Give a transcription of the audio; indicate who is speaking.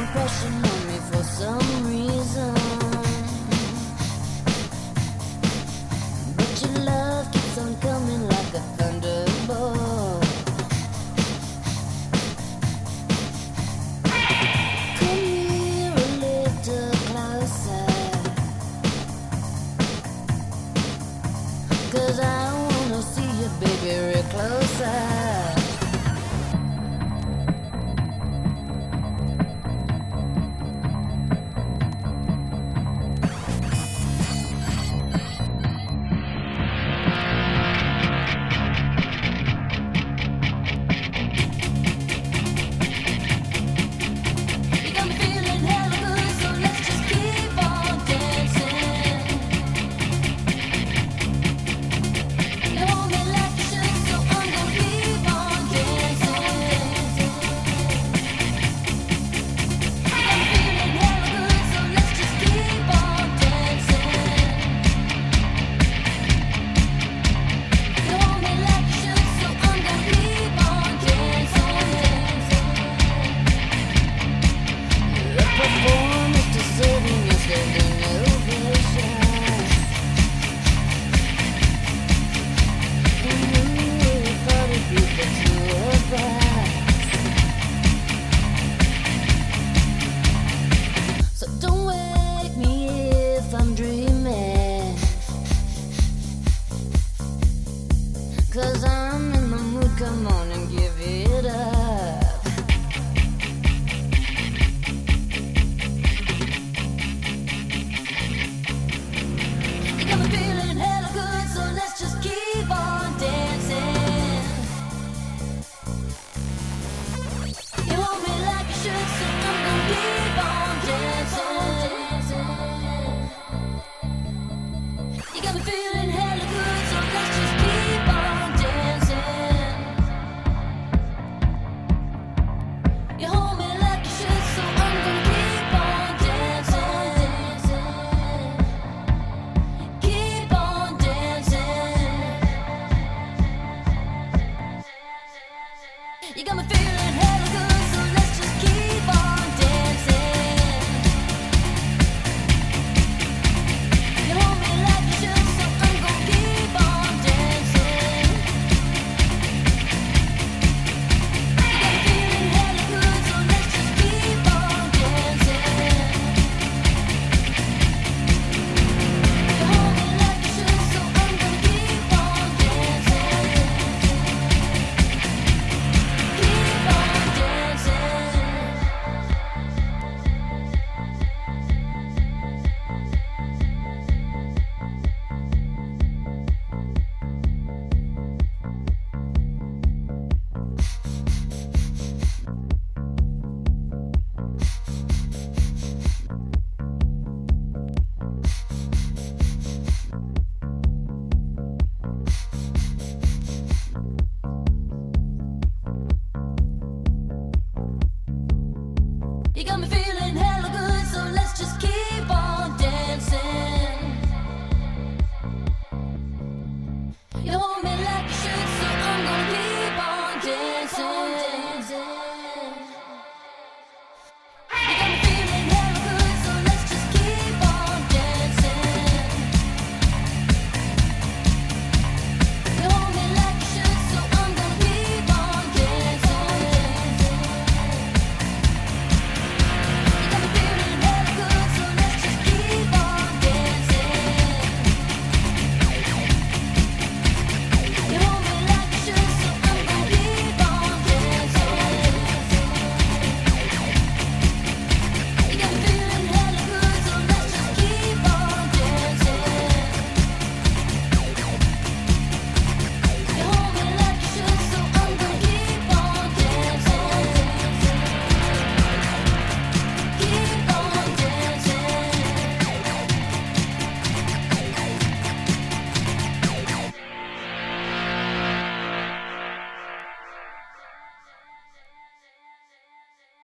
Speaker 1: impression on me for some reason. But your love keeps on coming like a thunderbolt. Come here a little closer, 'cause I wanna see you, baby, real closer. So don't wake me if I'm dreaming, 'cause I'm in the mood, come on and give it up. You got me feeling hella good, so let's just keep on dancing. You hold me like you should, so I'm gonna keep on dancing. You got me feeling